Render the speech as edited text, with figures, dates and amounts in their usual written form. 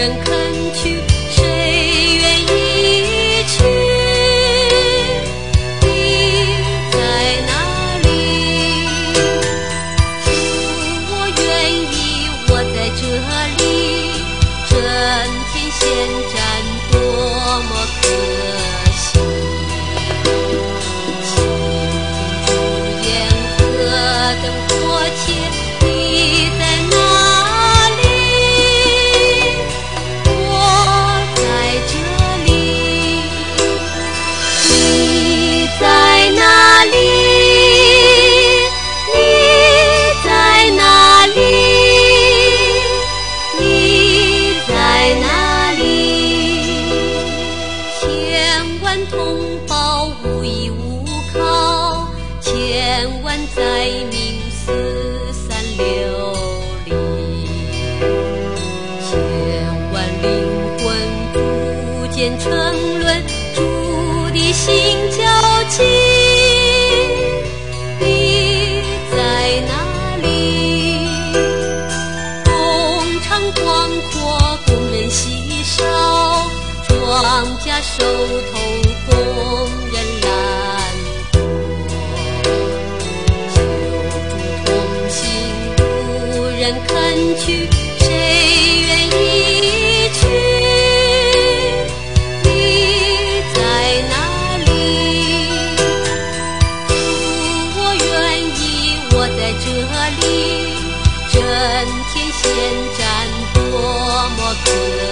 人肯去，谁愿意去？你在哪里？主，我愿意，我在这里，真天现战，多么可惜！倾听主言，何等迫切！你在哪里？我在这里。你在哪里？你在哪里？你在哪里？千万同胞无依无靠，千万灾民四散流离，千万灵魂逐渐沉沦，主的心焦急。你在哪里？工厂广阔，工人稀少，庄稼收头，工人懒惰。救主同行，无人肯去，谁愿意去？你在哪里？主，我愿意，我在这里，真天现战，多么可